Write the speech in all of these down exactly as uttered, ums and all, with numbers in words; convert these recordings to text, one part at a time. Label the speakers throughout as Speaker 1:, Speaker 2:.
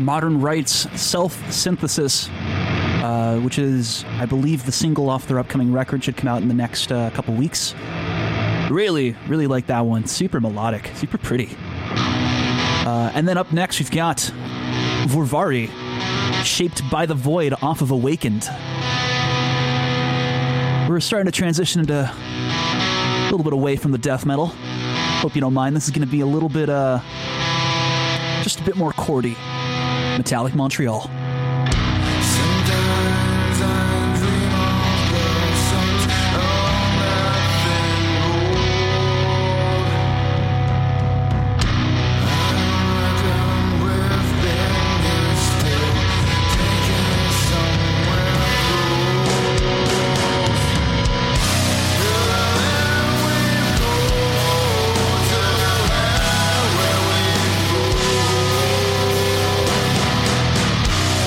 Speaker 1: Modern Rights Self-Synthesis, uh, which is, I believe, the single off their upcoming record. Should come out in the next uh, couple weeks. Really, really like that one. Super melodic, super pretty. Uh, and then up next, we've got Vorvari, Shaped by the Void off of Awakened. We're starting to transition into a little bit away from the death metal. Hope you don't mind. This is going to be a little bit, uh, just a bit more chordy. Metallic Montreal.
Speaker 2: We'll be right back.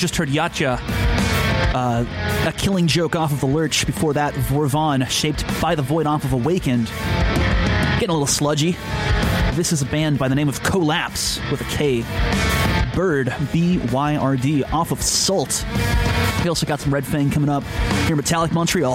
Speaker 1: just heard Yatcha, uh, a killing joke off of the Lurch. Before that, Vorvan, Shaped by the Void off of Awakened. Getting a little sludgy. This is a band by the name of Collapse with a K. Bird, B Y R D, off of Salt. We also got some Red Fang coming up here in Metallic Montreal.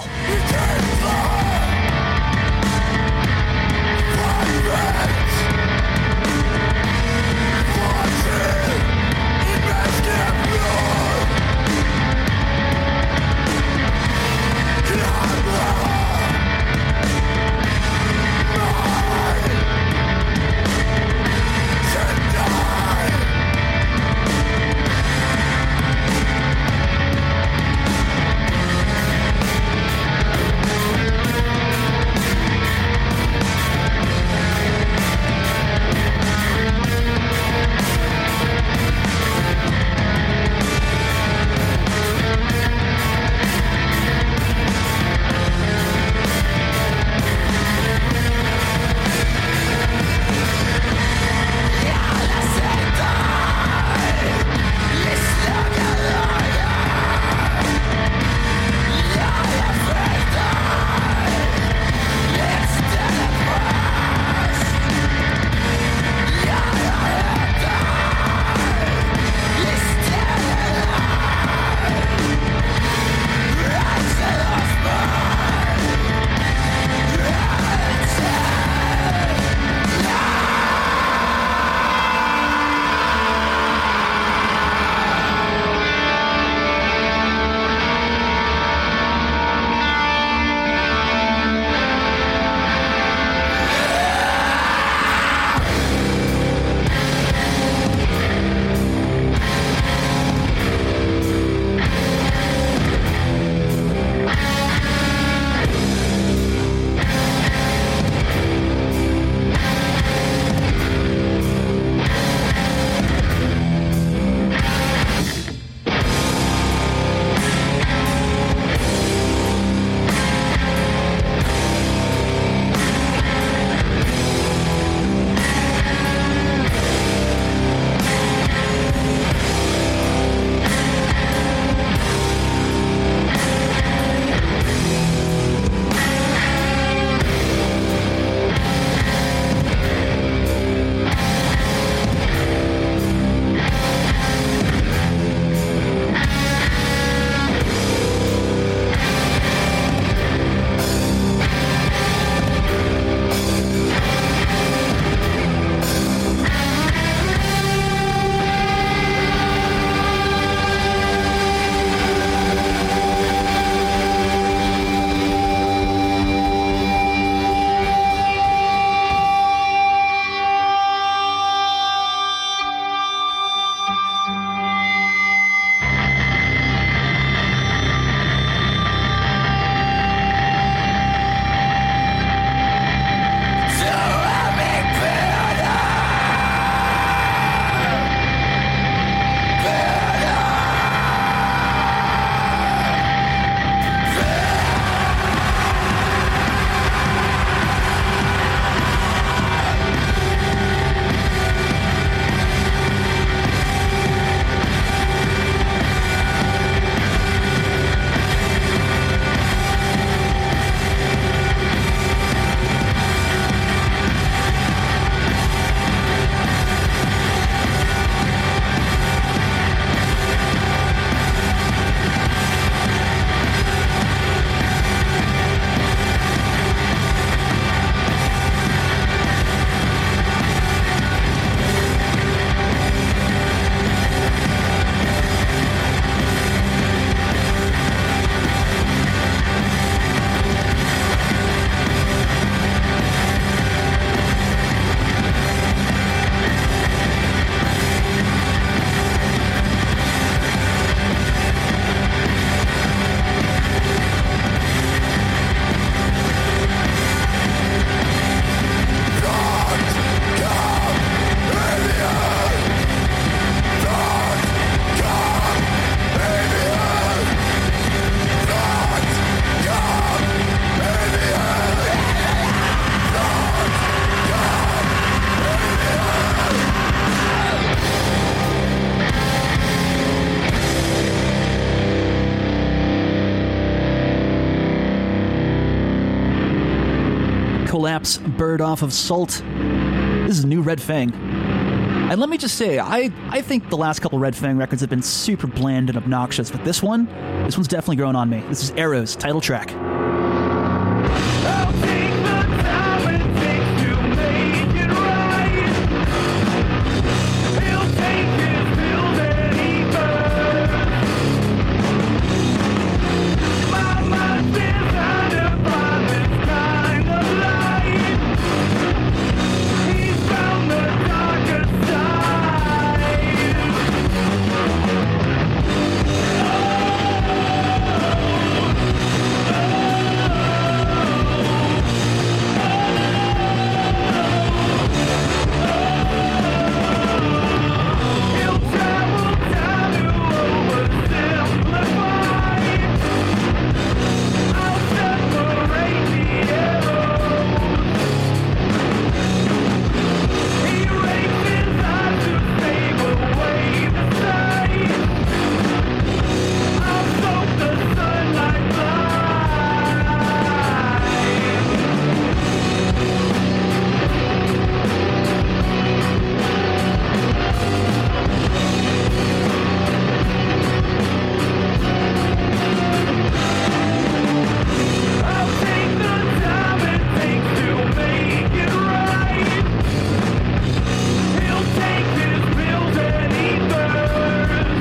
Speaker 1: Collapse, Bird off of Salt. This is new Red Fang. And let me just say, I, I think the last couple Red Fang records have been super bland and obnoxious, but this one, this one's definitely grown on me. This is Arrows, title track.
Speaker 2: I'll take the time it takes to make it right. He'll take his pills and he burns. My mind's designed to find this kind of light. He's found the darker side. He'll travel down to oversimplify. I'll separate the arrows. He rakes his eyes to save away the sight. I'll soak the sunlight blind. I'll take the time it takes to make it right. He'll take his pills and he burns.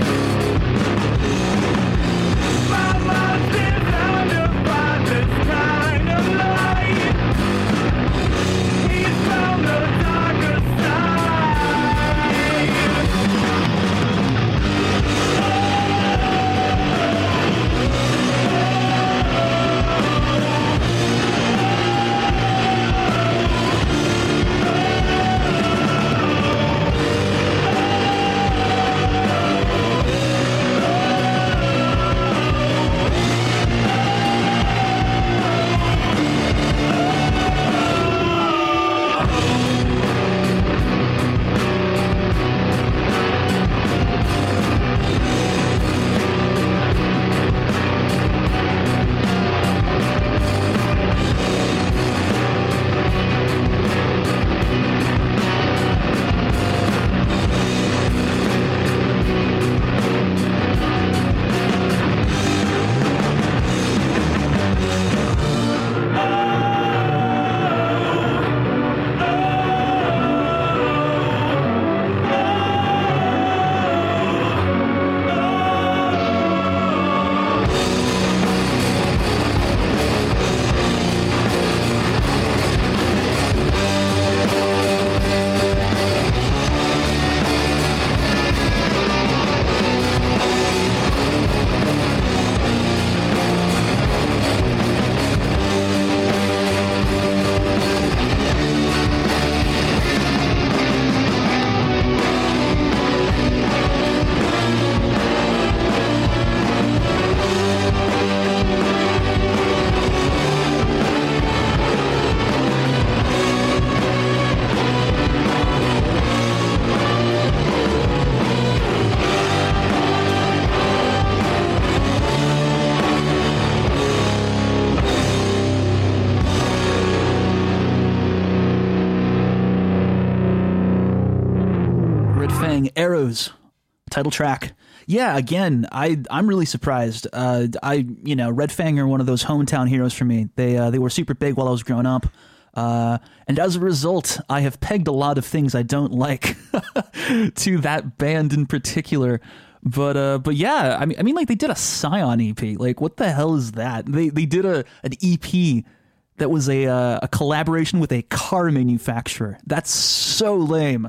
Speaker 2: My mind's designed to find this kind of light. He's found the darker side.
Speaker 1: Red Fang, Arrows, title track. Yeah, again, I I'm really surprised. Uh, I you know Red Fang are one of those hometown heroes for me. They uh, they were super big while I was growing up, uh, and as a result, I have pegged a lot of things I don't like to that band in particular. But uh, but yeah, I mean I mean like they did a Scion E P. Like what the hell is that? They they did a an E P that was a uh, a collaboration with a car manufacturer. That's so lame.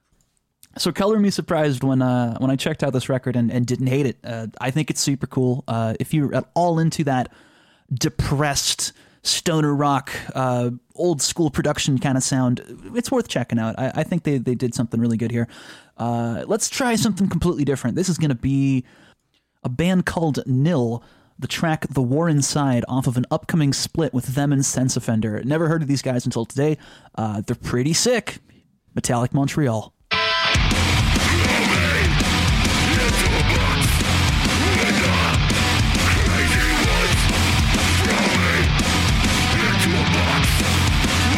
Speaker 1: So color me surprised when uh, when I checked out this record and, and didn't hate it. Uh, I think it's super cool. Uh, if you're at all into that depressed stoner rock, uh, old school production kind of sound, it's worth checking out. I, I think they, they did something really good here. Uh, let's try something completely different. This is going to be a band called Nil. The track The War Inside off of an upcoming split with them and Sense Offender. Never heard of these guys until today. Uh, they're pretty sick. Metallic Montreal.
Speaker 2: Into a box.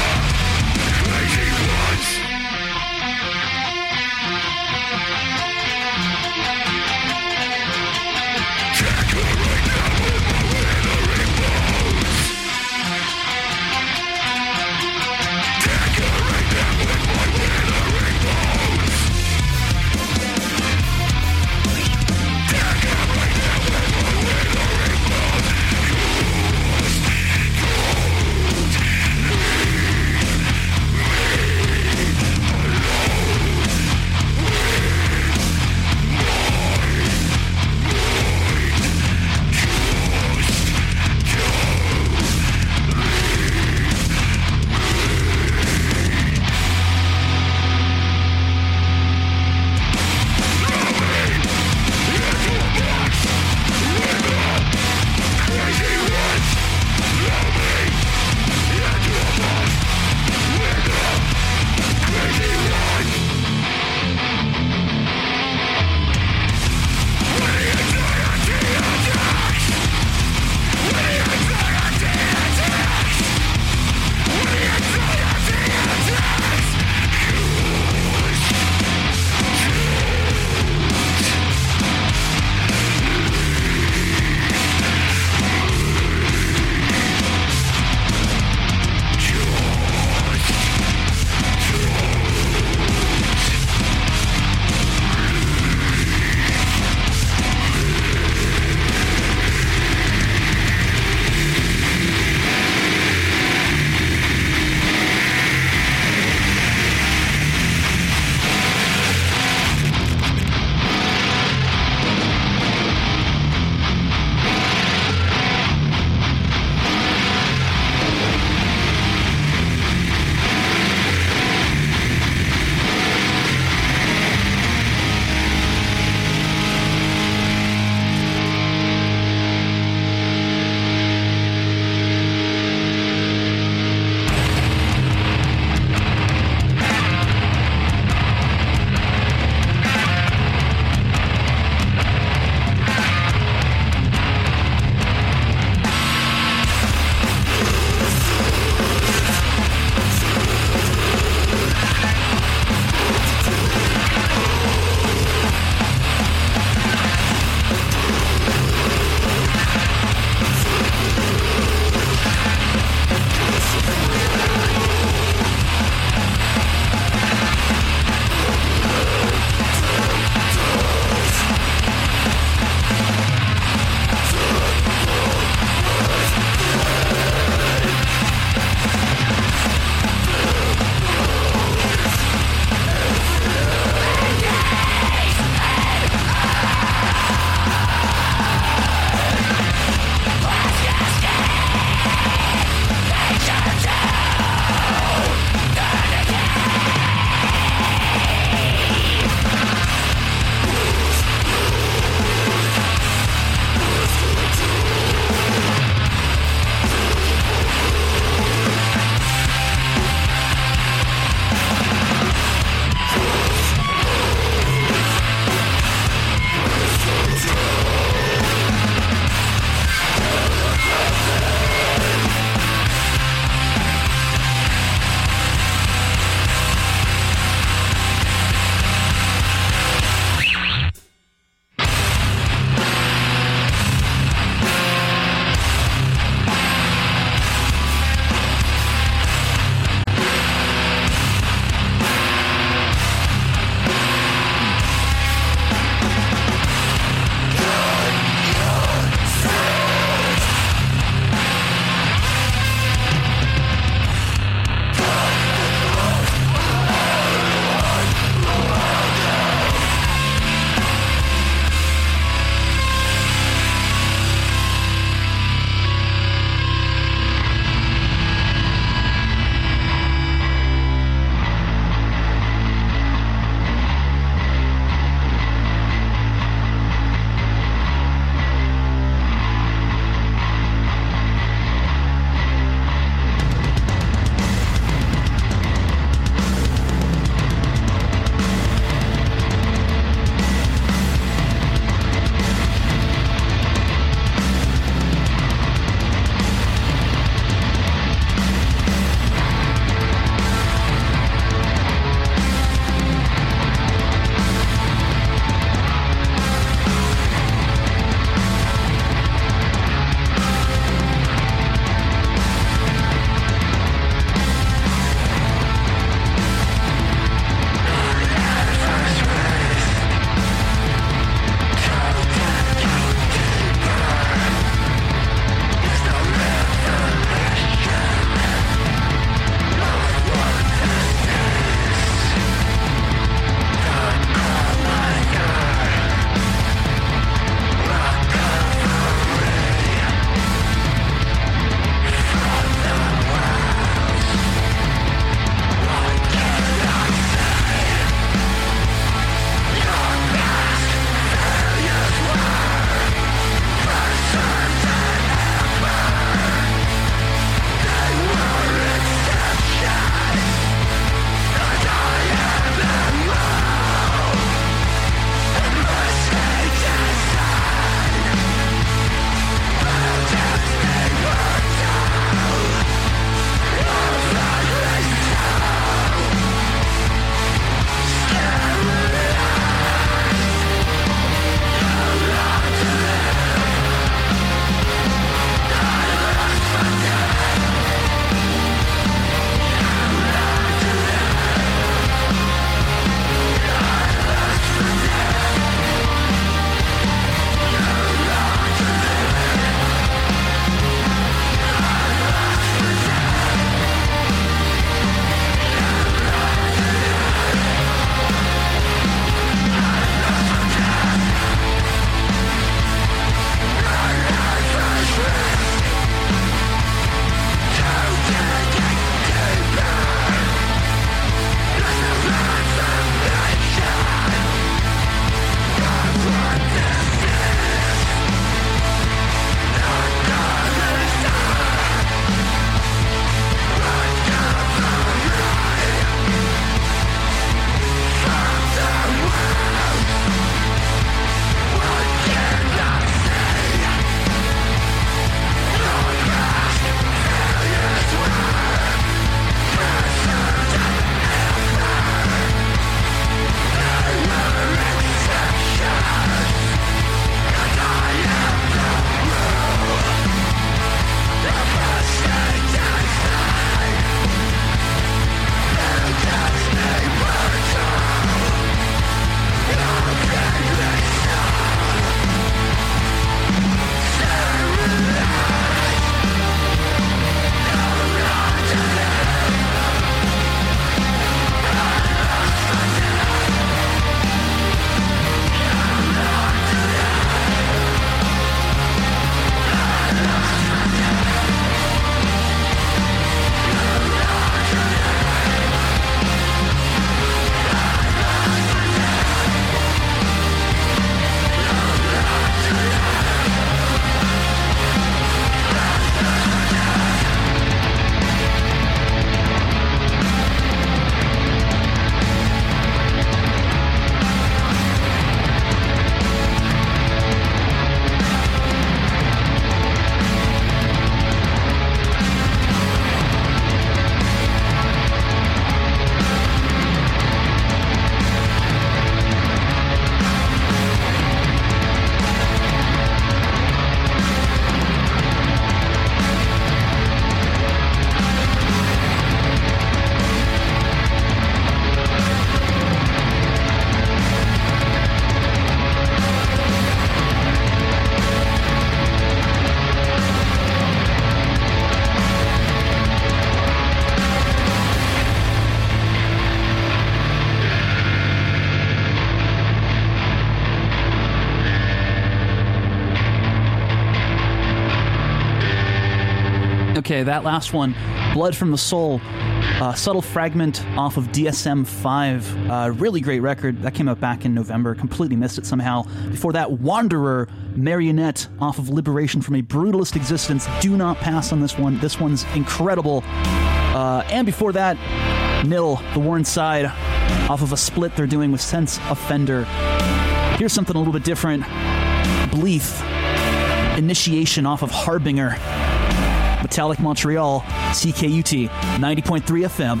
Speaker 1: Okay, that last one, Blood from the Soul, uh, subtle fragment off of D S M five. Uh, really great record. That came out back in November. Completely missed it somehow. Before that, Wanderer, Marionette off of Liberation from a Brutalist Existence. Do not pass on this one. This one's incredible. Uh, and before that, Nil, The Worn Side, off of a split they're doing with Sense Offender. Here's something a little bit different. Bleeth, Initiation off of Harbinger. Metallic Montreal, C K U T, ninety point three F M.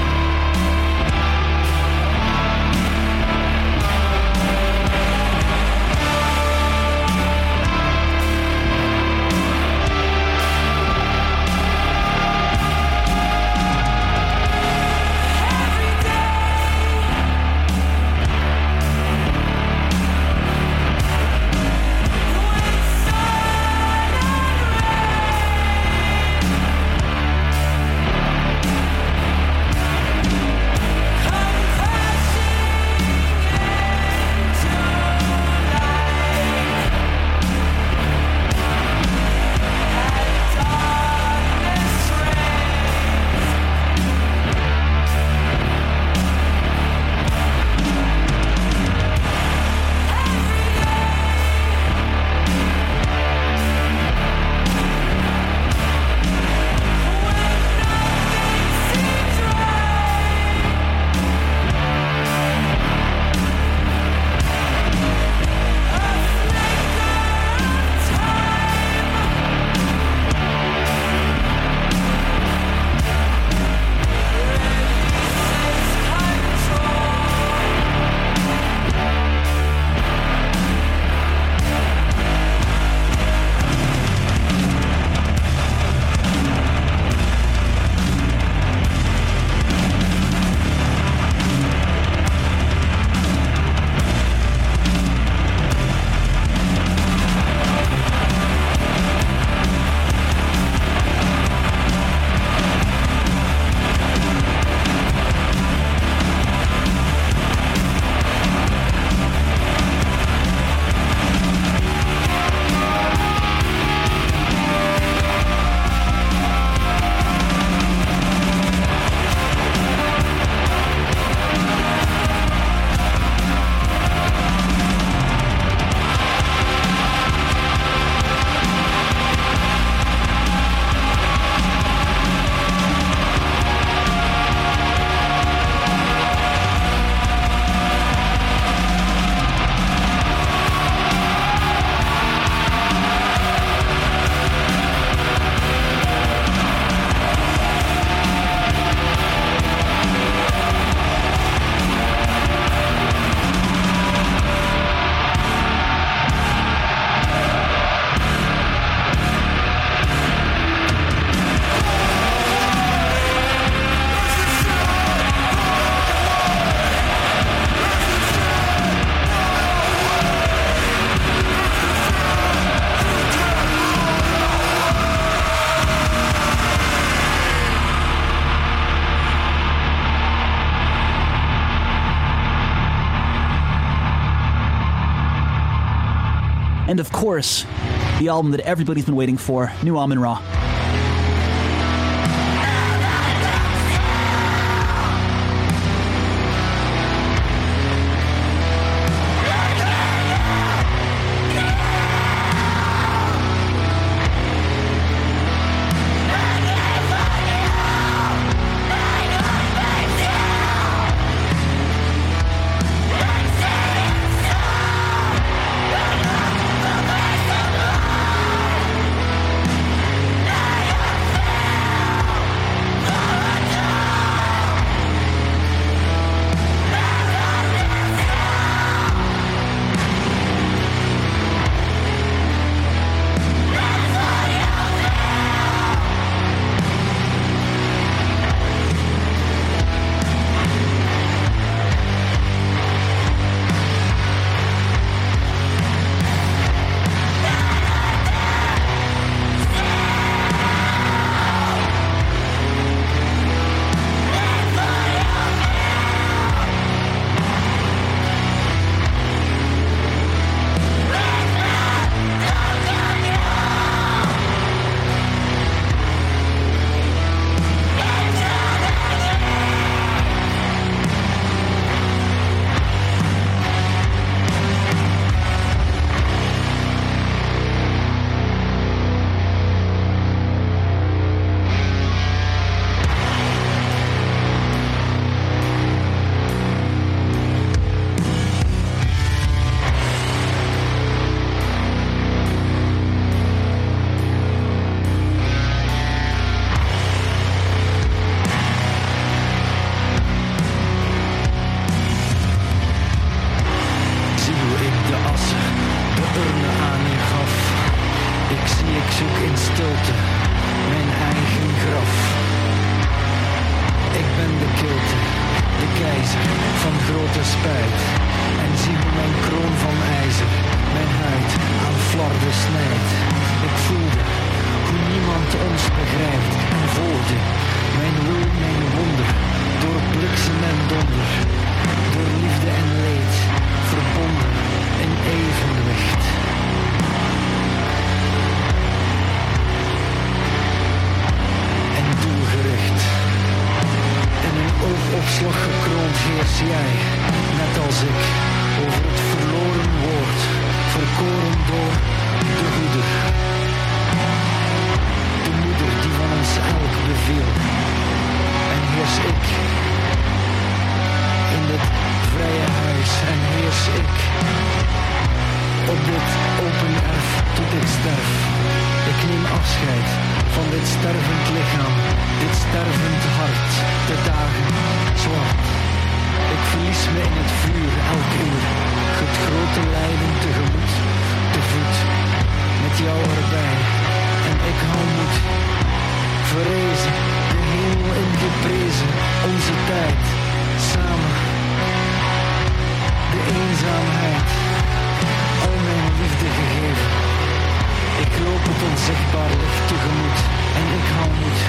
Speaker 1: And of course, the album that everybody's been waiting for, New Amun-Ra.
Speaker 3: Yeah. spijt. En zie hoe mijn kroon van ijzer mijn huid aan flarden snijdt. Ik voelde hoe niemand ons begrijpt en volgde mijn wil, mijn wonder, door bliksem en donder, door liefde en leed, verbonden in evenwicht. En doelgericht, in een oogopslag gekroond heers jij, net als ik, over het verloren woord, verkoren door de hoeder. De moeder die van ons elk beviel. En heers ik in dit vrije huis en heers ik op dit open erf tot ik sterf. Ik neem afscheid van dit stervend lichaam, dit stervend hart, de dagen zwart. Ik verlies me in het vuur elk uur, het grote lijden tegemoet, te voet, met jou erbij. En ik hou moed, verrezen, de hemel in geprezen, onze tijd, samen, de eenzaamheid, al mijn liefde gegeven. Ik loop het onzichtbaar licht tegemoet en ik hou moed.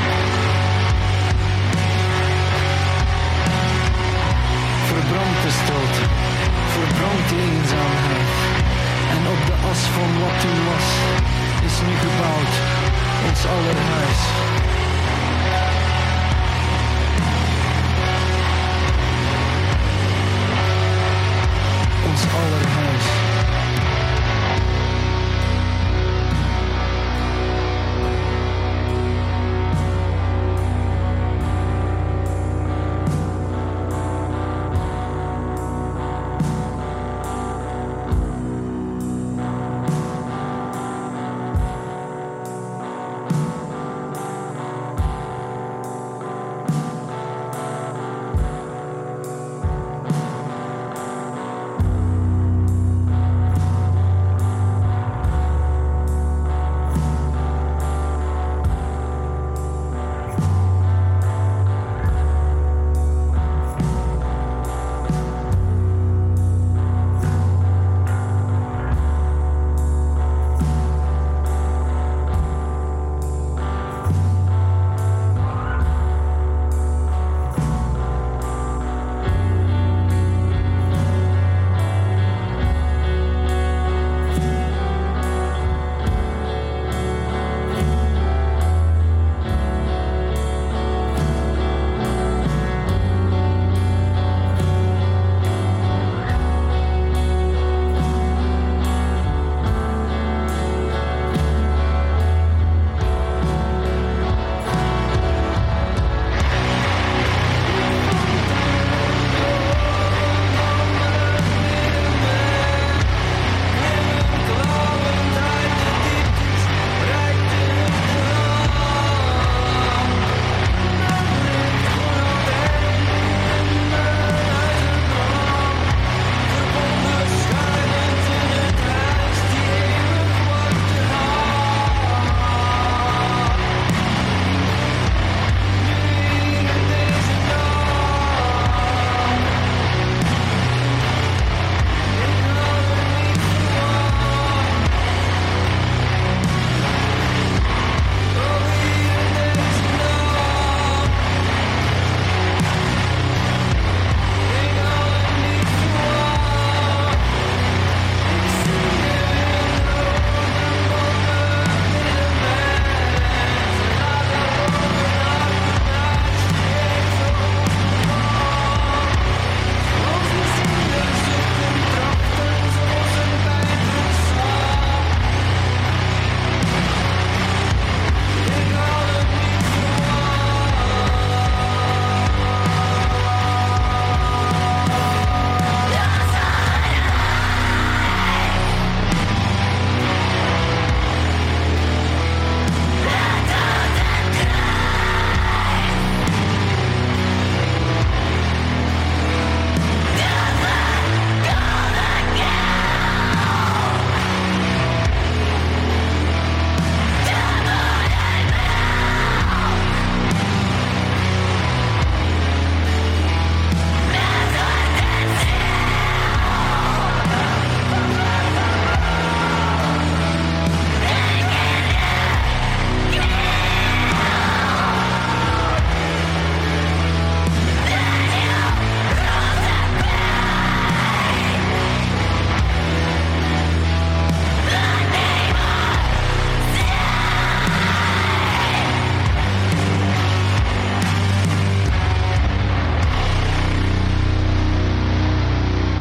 Speaker 3: Verbrand de stilte, verbrand de eenzaamheid. En op de as van wat toen was, is nu gebouwd ons aller huis. Ons aller huis.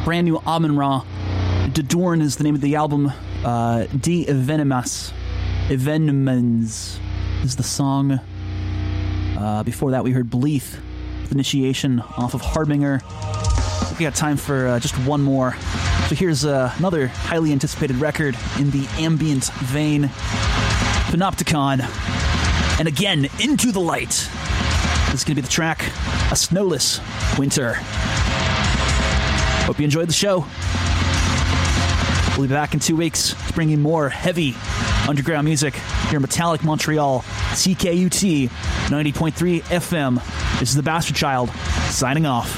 Speaker 1: brand new Amun Ra. De Doorn is the name of the album. Uh, De Evenemas. Evenemens is the song. Uh, before that, we heard Bleeth with Initiation off of Harbinger. We got time for uh, just one more. So here's uh, another highly anticipated record in the ambient vein. Panopticon. And again, Into the Light. This is going to be the track, A Snowless Winter. Hope you enjoyed the show. We'll be back in two weeks bringing more heavy underground music here in Metallic Montreal, C K U T ninety point three F M. This is the Bastard Child, signing off.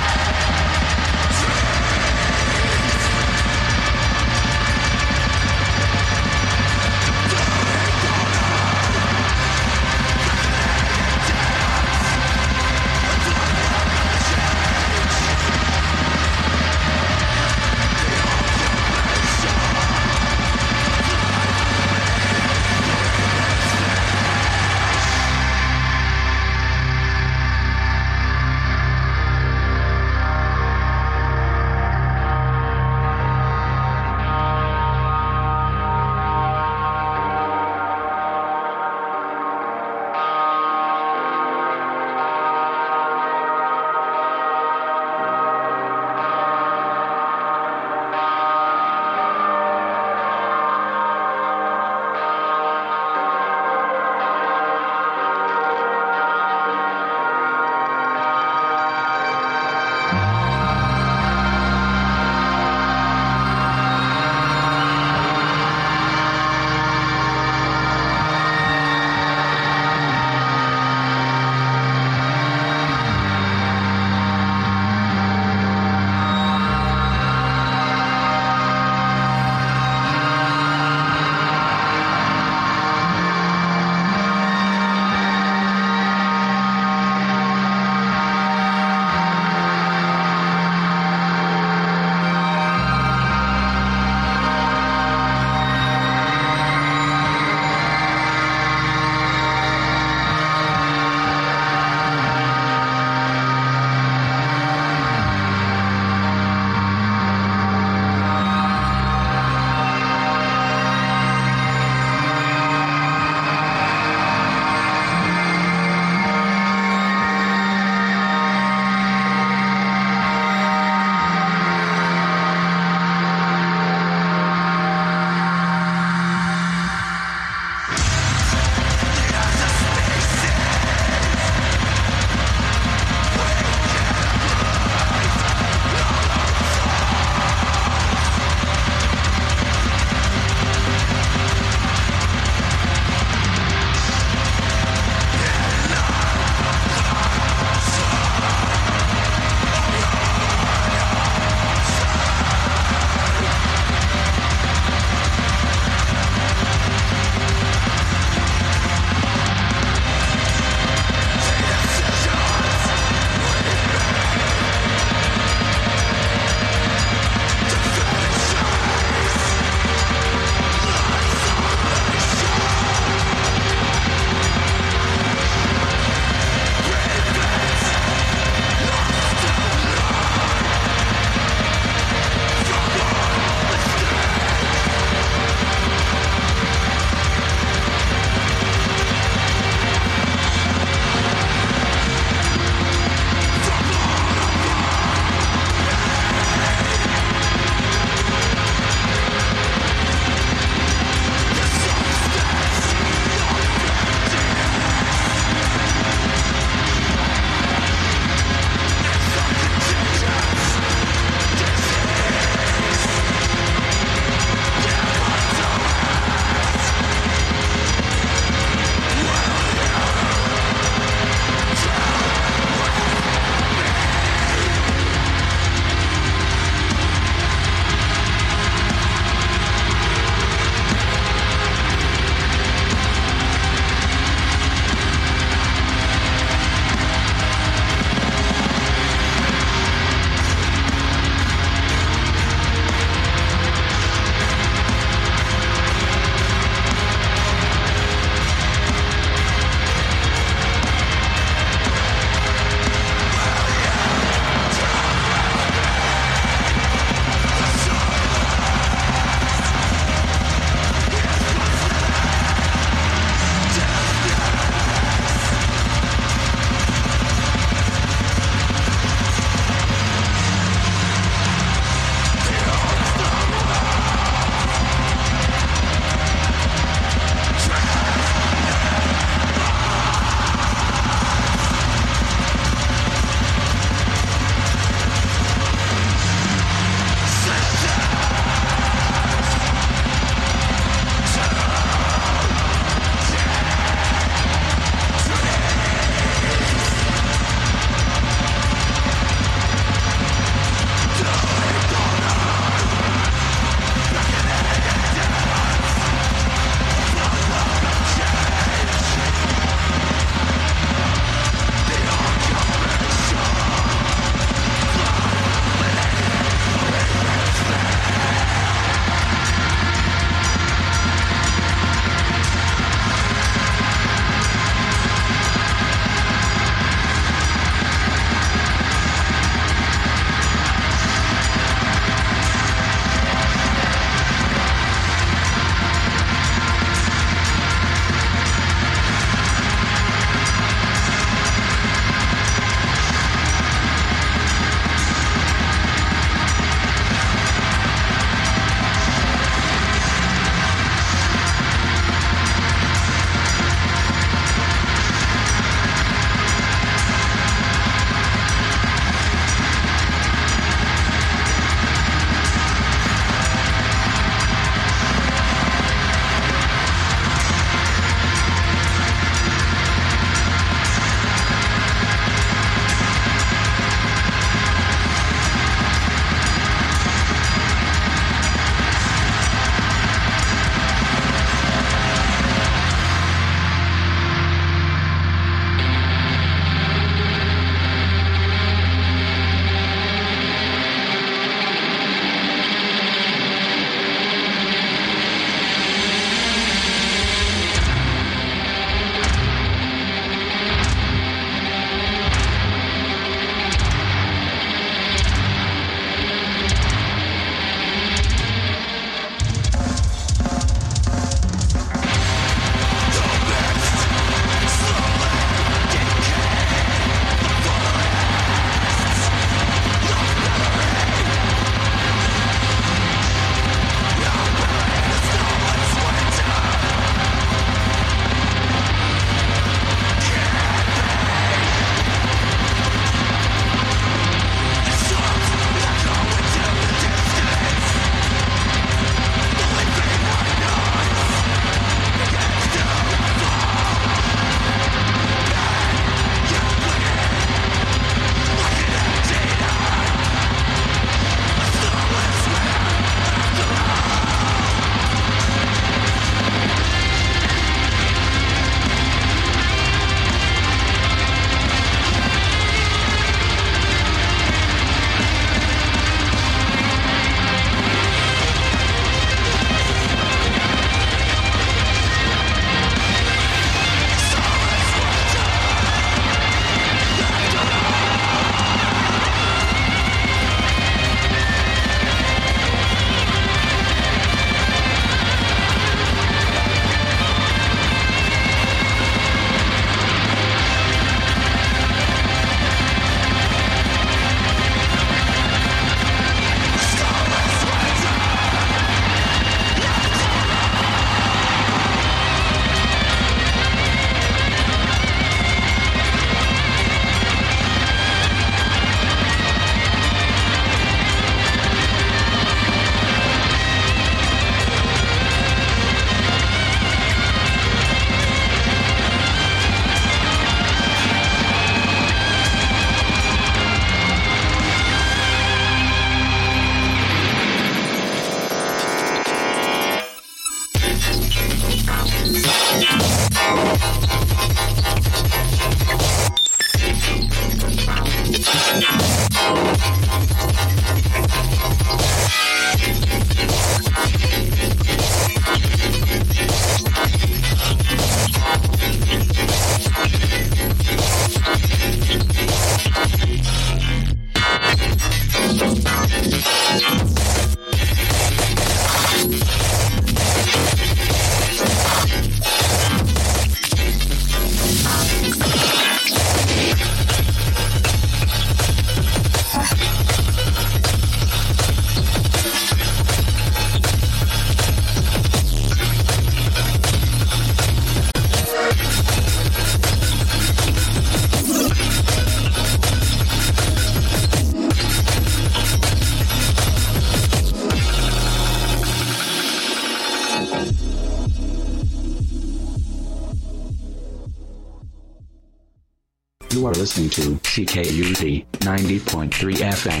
Speaker 4: You are listening to C K U T ninety point three F M.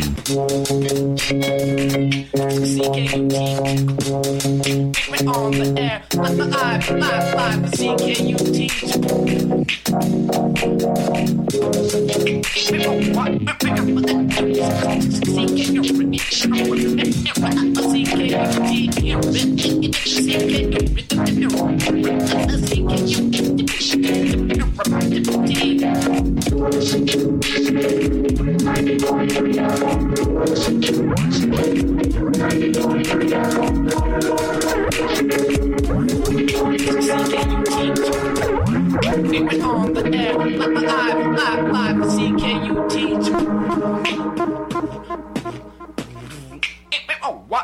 Speaker 5: C K U T. We're on the air. Live, live, live, live. C K U T. We're on the air, live, live, live, C K U T. Oh, what?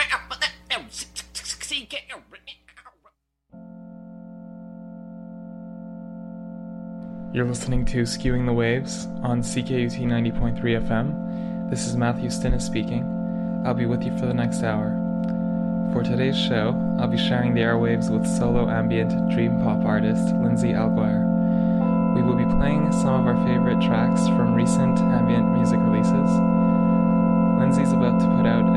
Speaker 6: You're listening to Skewing the Waves on C K U T ninety point three F M. This is Matthew Stinnes speaking. I'll be with you for the next hour. For today's show, I'll be sharing the airwaves with solo ambient dream pop artist Lindsay Alguire. We will be playing some of our favorite tracks from recent ambient music releases. Lindsay's about to put out